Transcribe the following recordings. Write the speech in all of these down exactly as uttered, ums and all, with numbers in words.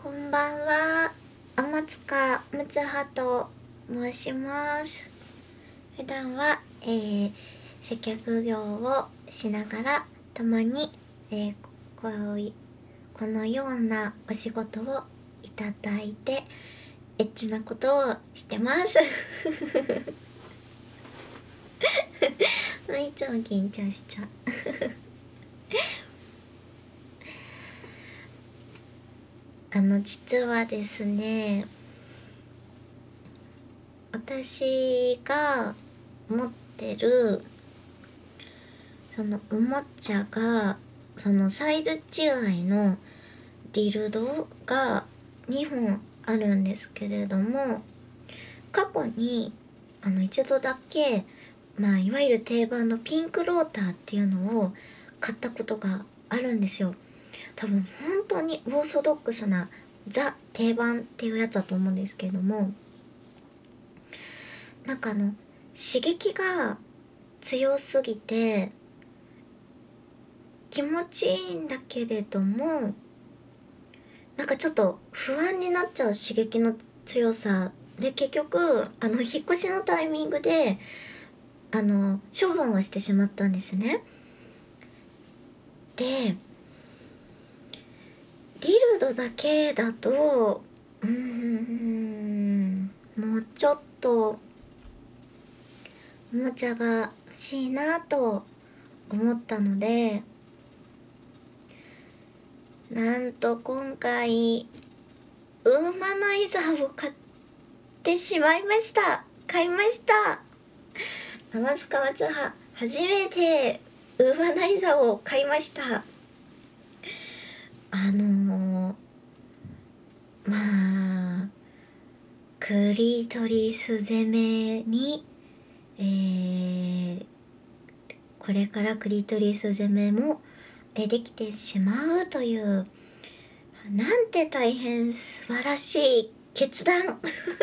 こんばんは、天塚むつはと申します。普段は、えー、接客業をしながらたまに、えー、こういこのようなお仕事をいただいてエッチなことをしてますいつも緊張しちゃうあの実はですね、私が持ってるそのおもちゃが、そのサイズ違いのディルドがにほんあるんですけれども、過去にあの一度だけ、まあいわゆる定番のピンクローターっていうのを買ったことがあるんですよ。多分本当にオーソドックスなザ定番っていうやつだと思うんですけれども、なんかあの刺激が強すぎて気持ちいいんだけれども、なんかちょっと不安になっちゃう刺激の強さで、結局あの引っ越しのタイミングであの処分をしてしまったんですね。でディルドだけだとうーんもうちょっとおもちゃが欲しいなと思ったので、なんと今回ウーマナイザーを買ってしまいました。買いました。天塚松葉初めてウーマナイザーを買いました。あのー、まあクリトリス攻めに、えー、これからクリトリス攻めもできてしまうという、なんて大変素晴らしい決断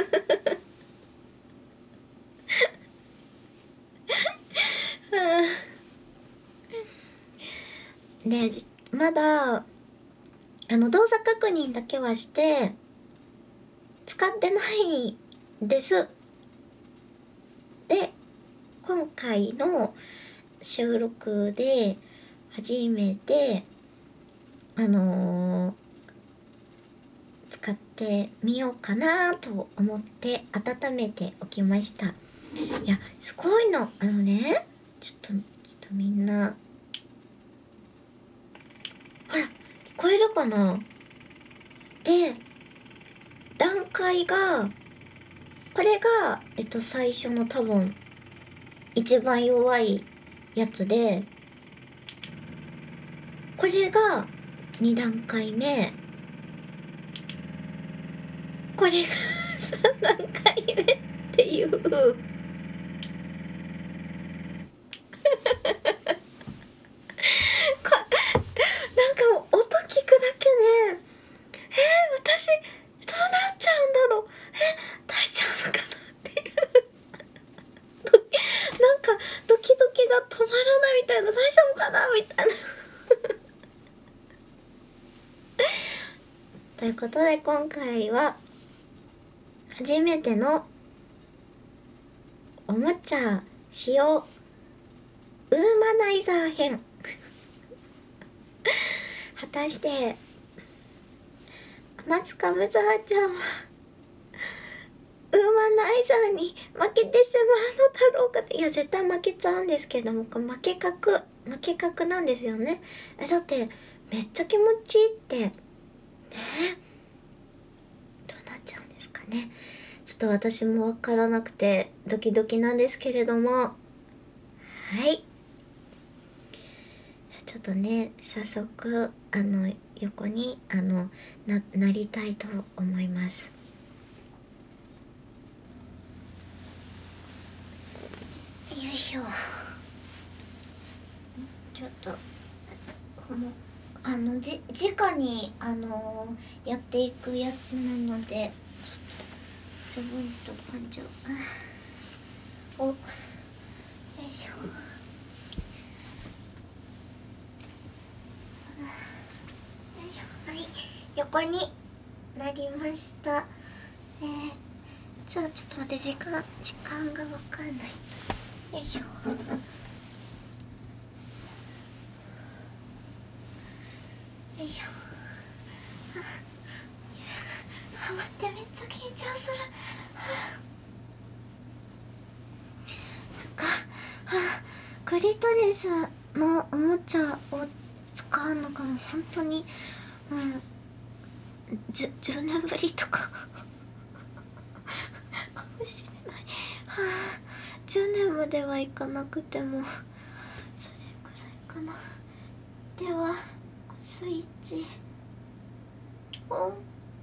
でまだあの動作確認だけはして使ってないです。で今回の収録で初めてあのー、使ってみようかなと思って温めておきました。いやすごいの、あのね、ちょっとちょっとみんなほら聞こえるかな。で段階がこれがえっと最初の多分一番弱いやつで、これがに段階目、これがさん段階目っていうかなんかもう音聞くだけで、えー、私どうなっちゃうんだろう、え大丈夫かなっていうなんかドキドキが止まらないみたいな、大丈夫かなみたいなということで今回は初めてのおもちゃ使用ウーマナイザー編果たして天塚むつはちゃんはウーマナイザーに負けてしまうのだろうかって。いや絶対負けちゃうんですけども、これ負け確負け確なんですよね。えだってめっちゃ気持ちいいってね。どうなっちゃうんですかね。ちょっと私もわからなくてドキドキなんですけれども、はい、ちょっとね早速あの横にあの な, なりたいと思います。よいしょ。ちょっとあのじ直にあのー、やっていくやつなのでちょっとちょぶんと感情およいしょ。よいしょ。はい、横になりました。えー、じゃあちょっと待って、時間時間がわかんない。よいしょ。よいしょ。ああ、待って、めっちゃ緊張する。なんか、あ、クリトリスのおもちゃを使うのがもう本当に、うん、じゅじゅうねんぶりとかかもしれない。はあ、じゅうねんまではいかなくてもそれくらいかな。ではスイッチオン。あ、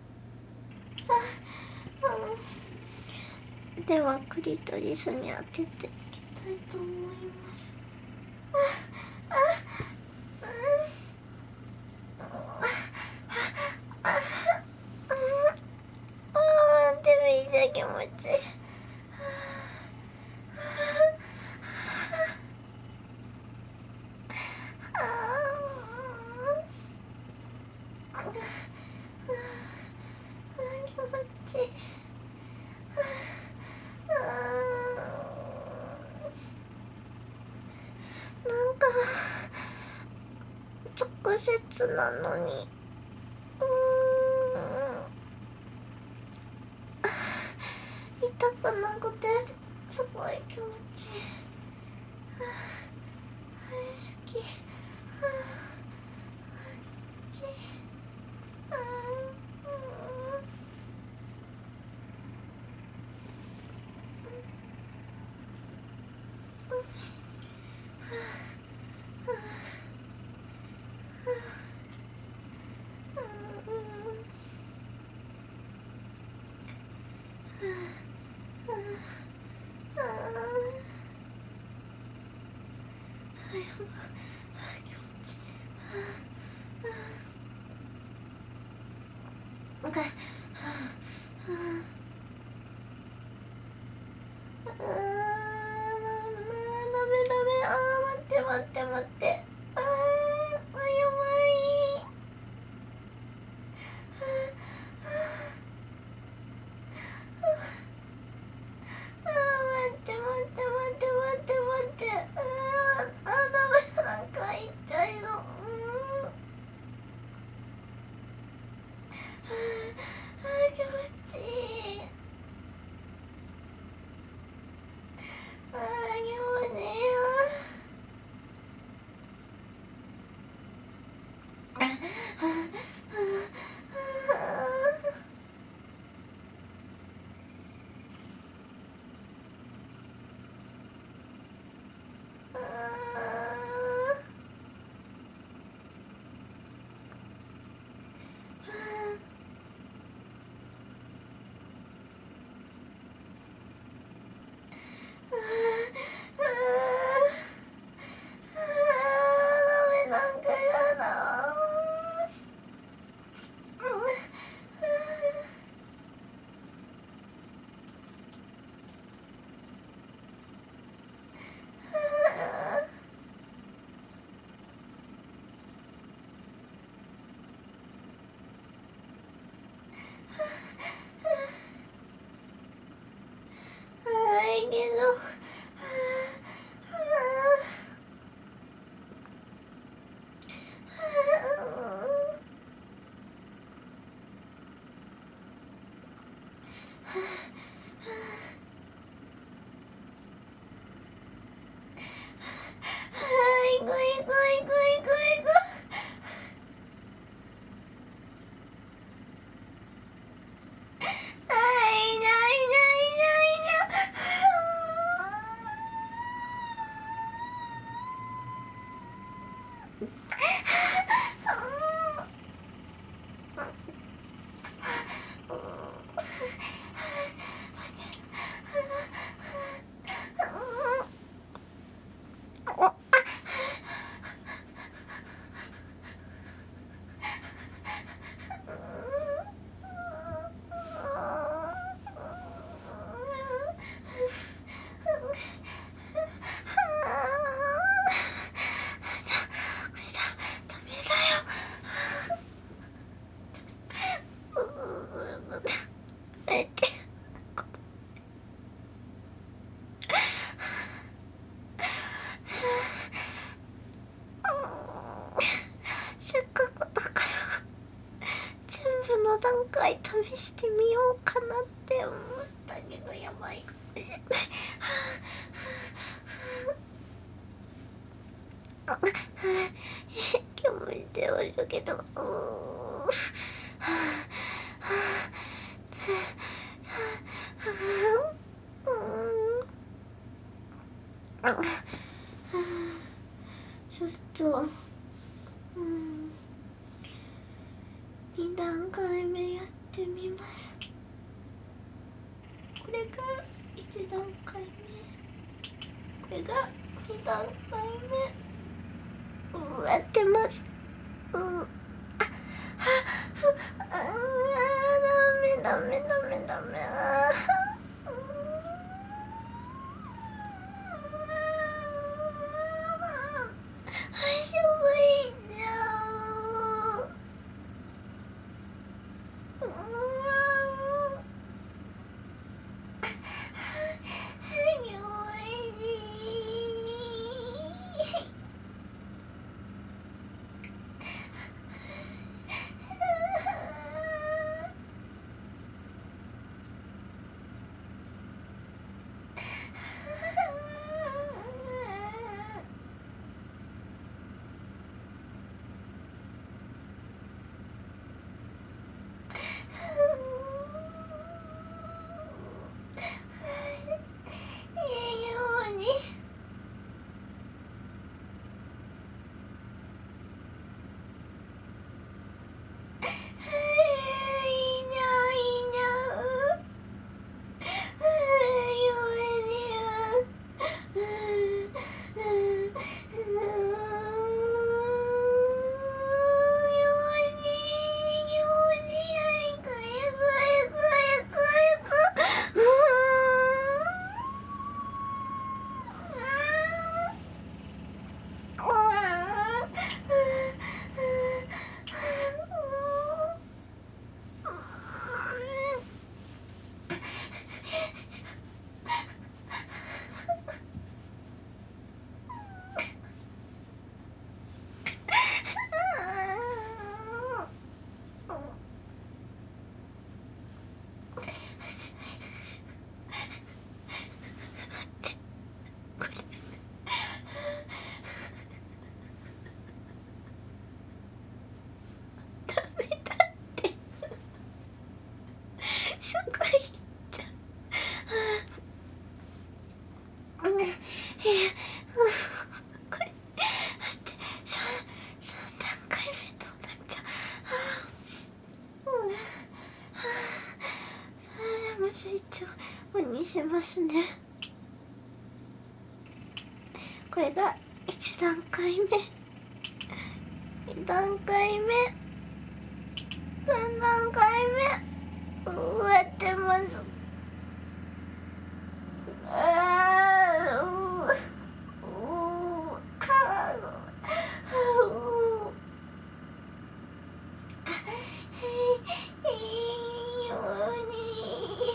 うん、ではクリトリスに当てていきたいと思います。ああ、うん、ああ、うん、でもいいじゃ気持ちいい。なんか直接なのに、うーん、痛くなくてすごい気持ちいい。はあ、よいしょき、はあ、ち、あー、うん、なんか、はあ、はあ、あー、ダメダメ、あー、待って待って待って、あー、あ、やばい、あー、あー、待って待って待って待って待って、あー、あー、ダメ、なんか痛いの、うーん、あー、気持ちいい、あー、気持ちいいよ、あ、あ、なんかやだ。はいけど。はい、ぐいぐいぐいぐいぐい。はい、ないないないない。 えてせっかくだから全部の段階試してみようかなって思ったけどやばいかもしれない。気持ちでおるけど、うーちょっと、うん、に段階目やってみます。これがいち段階目、これがに段階目、うん、やってます。うん、あ、あ、あ、ダメダメダメダメ、あすごいじゃん。これ待って、さん段階目どうなっちゃう。でもスイッチをオンにしますね。これがいち段階目、に段階目、さん段階目、うわってます。あーううはういいように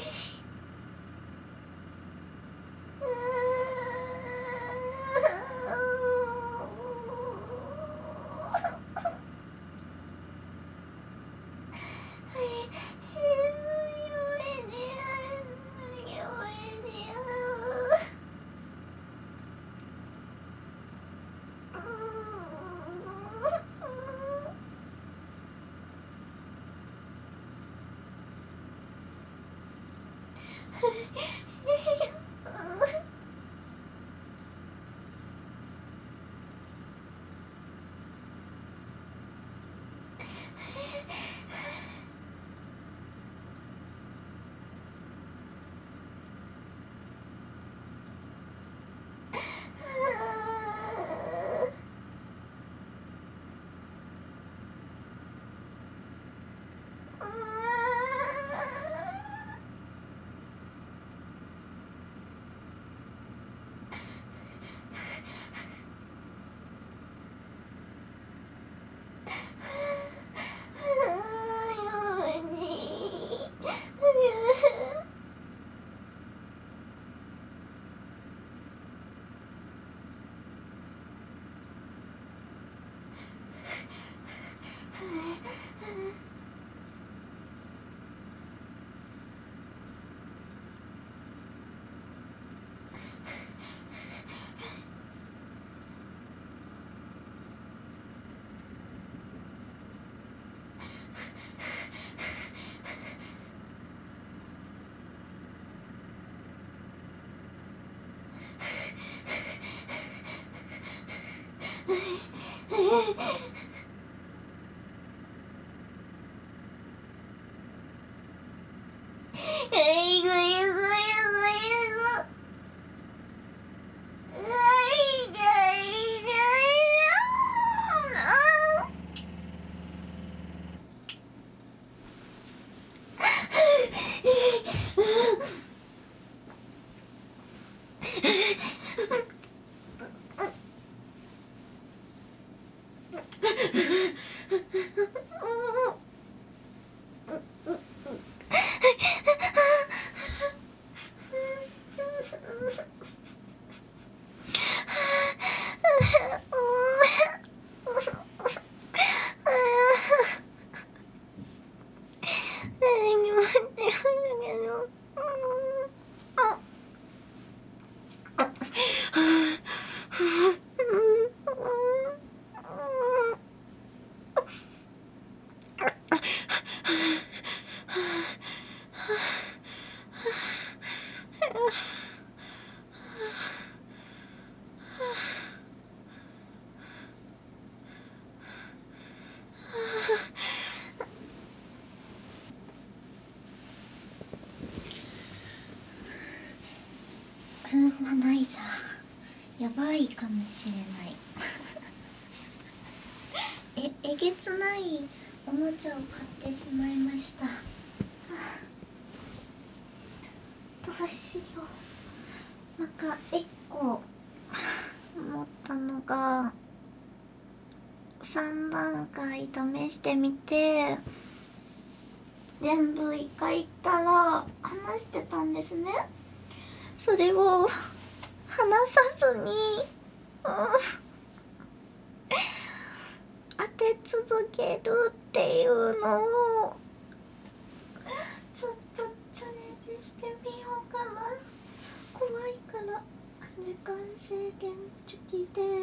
えいぐいぐいぐいぐいぐいぐいうんがないさ、やばいかもしれないえ、えげつないおもちゃを買ってしまいました。はあ、どうしよう。なんかいっこ思ったのが、さんだんかい試してみて全部いっかい言ったら話してたんですね。それを話さずに、うん、当て続けるっていうのをちょっとチャレンジしてみようかな。怖いから時間制限チュキで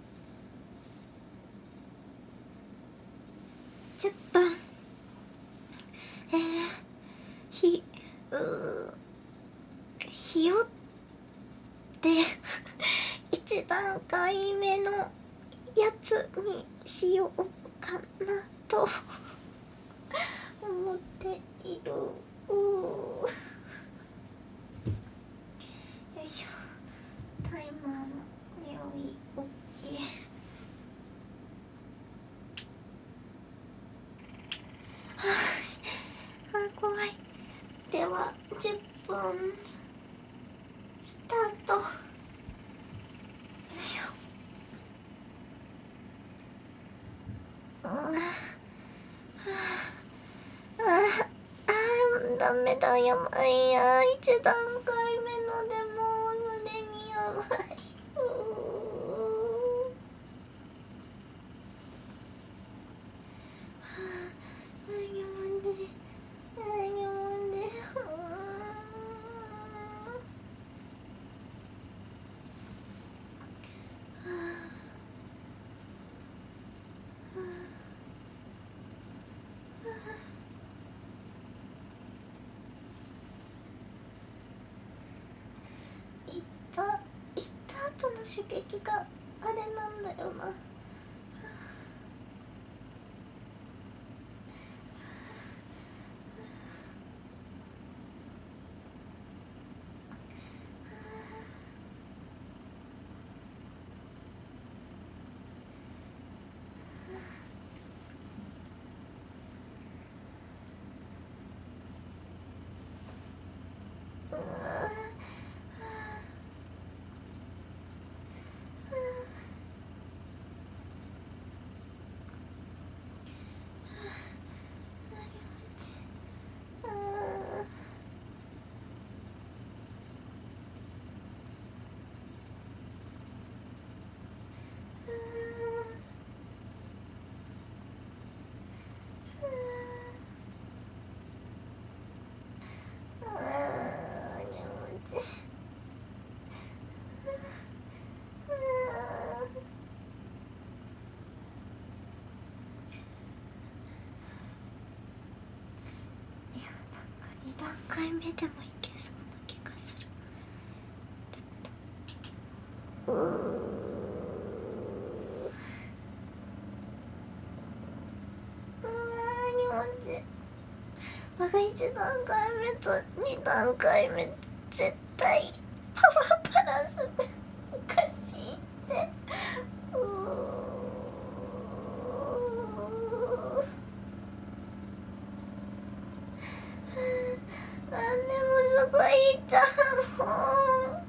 じゅっぷん。えー、ひうーひよっていちだんかいめのやつにしようかなと思っている。うーよいしょ、タイマーの用意 OK。 はあ、あ怖い。ではじゅっぷんスタート。あああ、ダメだ、やばいや。いちだんかいめのでもうすでにやばい。うーはあ、あげまであげまでうーはあはあはあ。行った行った後の刺激があれなんだよな。うーあーあーあげまであーいや、なんかにだんかいめでもいけそうな気がする。うーうわー、気持ちいい。 がいちだんかいめとにだんかいめ絶対パワーバランスっておかしいって。うーなんでもそこ行っちゃうもん。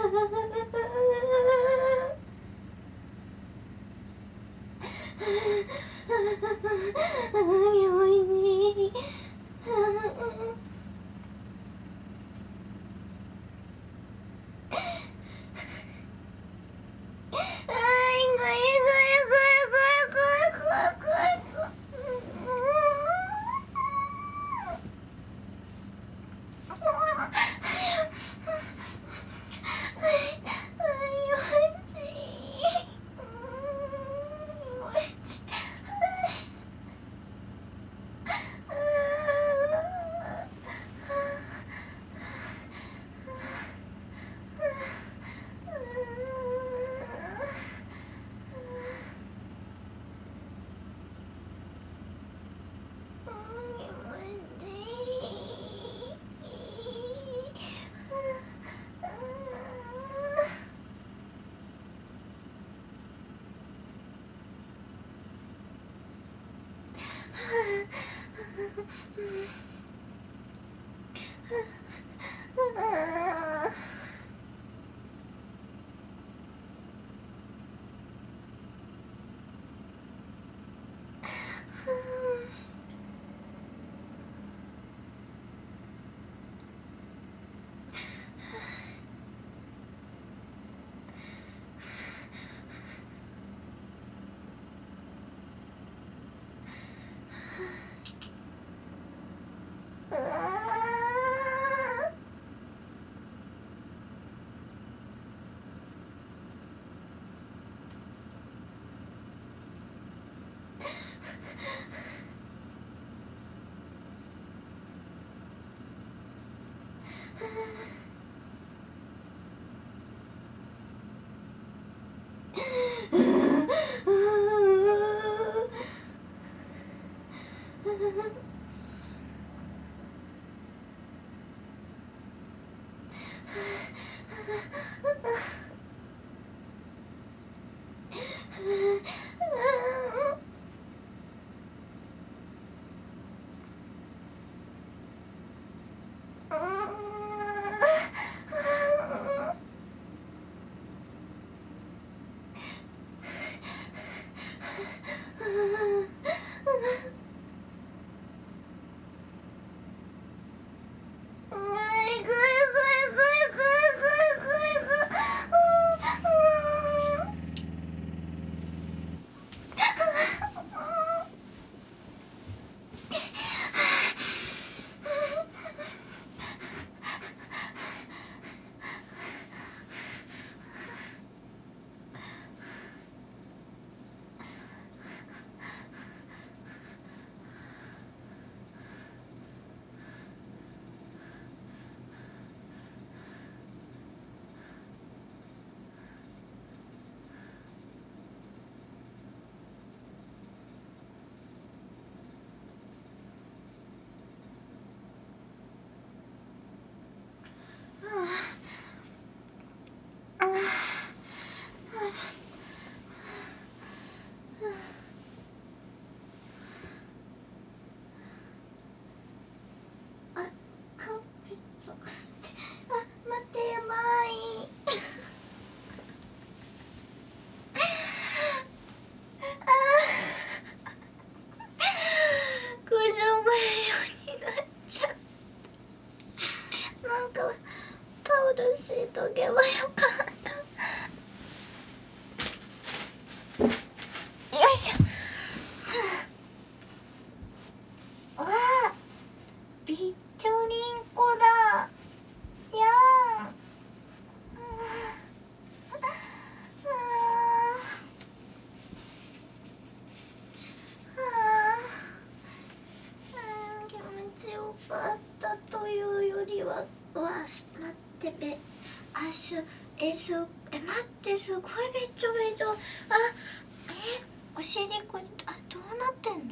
えすえ待ってすごいべちょべちょ。あえお尻これあどうなってんの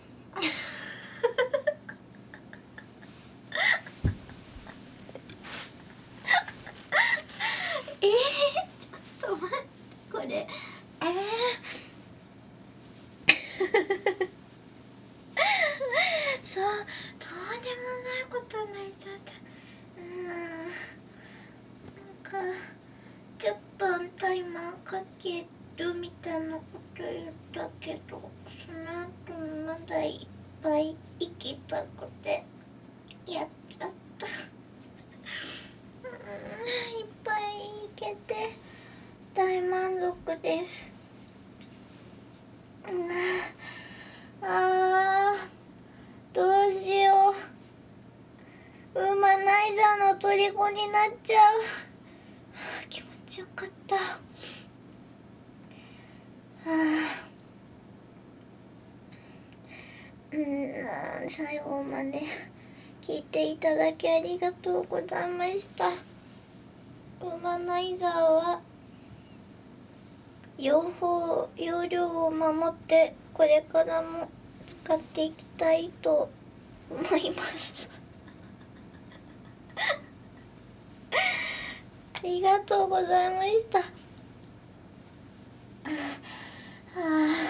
えー、ちょっと待ってこれえーそうどうでもないことになっちゃった。うんなんかけど、その後もまだいっぱい行きたくてやっちゃったうん、いっぱい行けて大満足です。うん、あーどうしよう、ウーマナイザーの虜になっちゃう。気持ちよかった。はあ、うん、最後まで聞いていただきありがとうございました。ウーマナイザーは用法用量を守ってこれからも使っていきたいと思いますありがとうございました。はあ